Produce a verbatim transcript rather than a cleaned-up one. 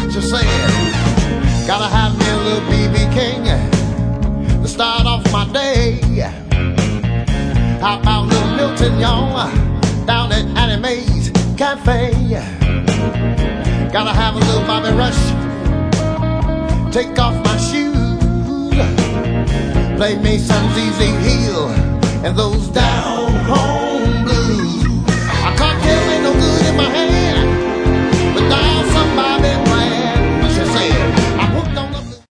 Just saying, gotta have me a little B B King to start off my day. How about little Milton, y'all, down at Annie Mae's Cafe? Gotta have a little Bobby Rush, take off my shoes, play me some Z Z Hill and those down home